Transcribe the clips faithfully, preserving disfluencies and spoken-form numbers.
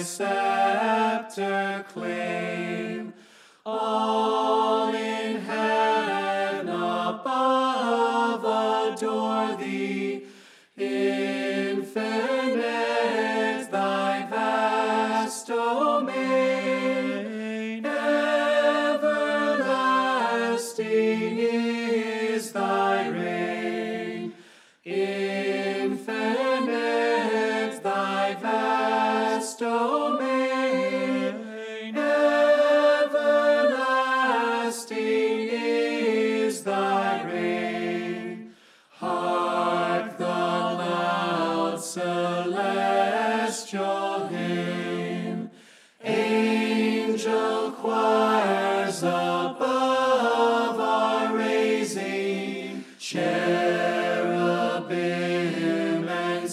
scepter claim. All in heaven above adore thee. Infinite thy vast domain, everlasting is thy reign. Infinite thy vast domain, everlasting is thy reign. Hark the loud celestial hymn, angel choirs above are raising, cherubim and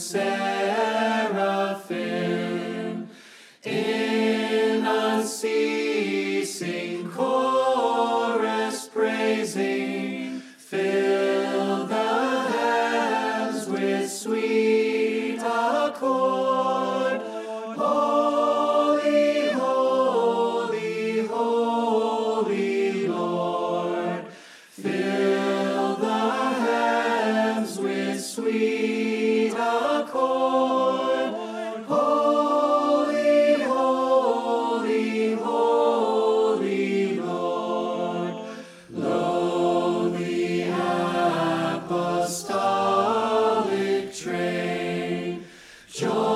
seraphim in unceasing chorus praising, fill the heavens with sweet accord. Holy, holy, holy Lord, fill the heavens with sweet accord. Holy, holy, holy Lord, lo, the apostolic train, joy